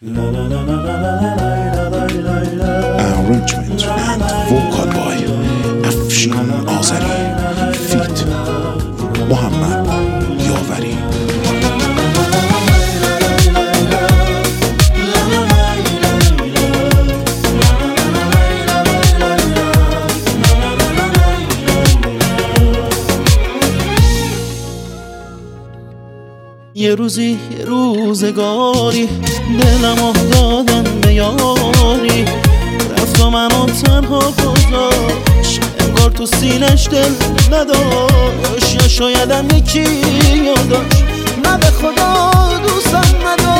Arrangement and vocal by افشین آذری فیت محمد یاوری. یه روزی یه روزگاری دلمو دادم به یاری، رفت و منو تنها گذاشت، انگار تو سینش دل نداشت، یا شایدم یکی یادش نه به خدا دوستم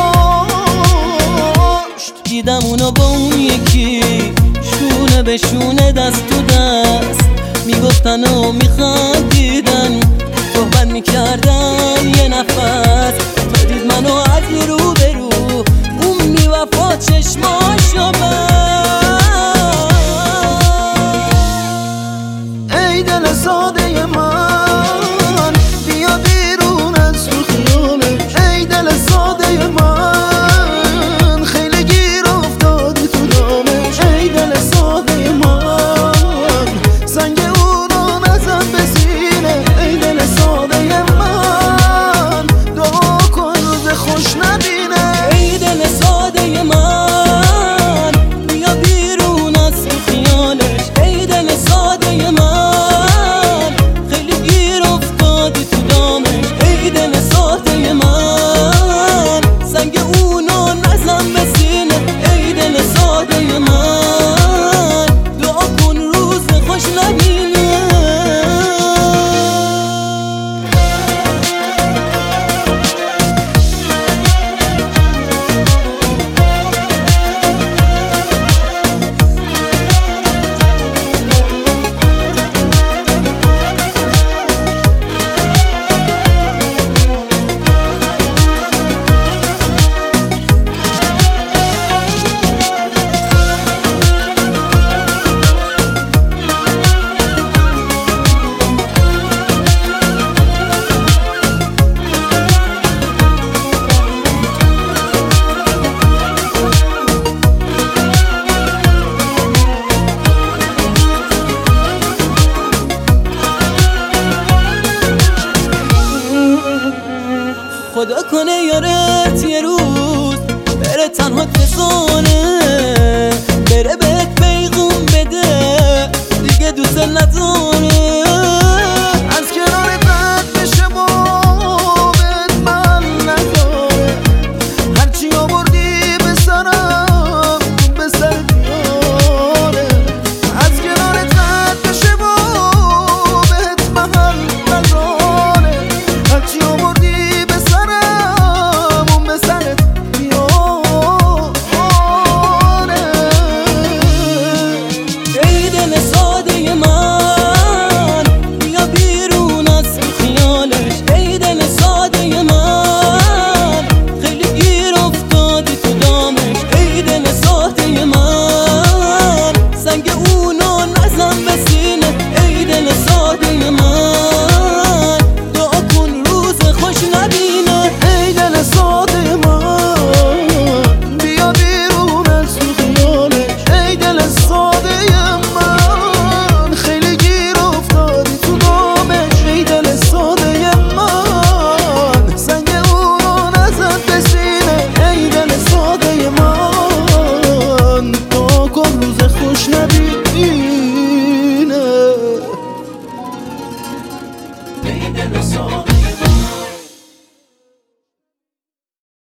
نداشت. دیدم اونو با اون یکی شونه به شونه دست تو دست میگفتن و میخندیدن، صحبت میکردن یه نفس، تا دید منو از رو به رو اون میوفا چشماشو ای دل ساده من بیا بیرون از تو خیالش، ای دل ساده من خیلی گیر افتادی تو دامش، ای دل ساده من سنگ اونو نزن به سینه، ای دل ساده من دعا کن روز خوش نبینه، ای دل ساده من بیا بیرون از تو خیالش، ای دل ساده من خیلی گیر افتادی تو دامش، ای دل ساده من سنگ اونو نزن به سینه، ای دل ساده من دعا کن روز خوش نبینه. خدا کنه یارت یه روز بره تنها فسانه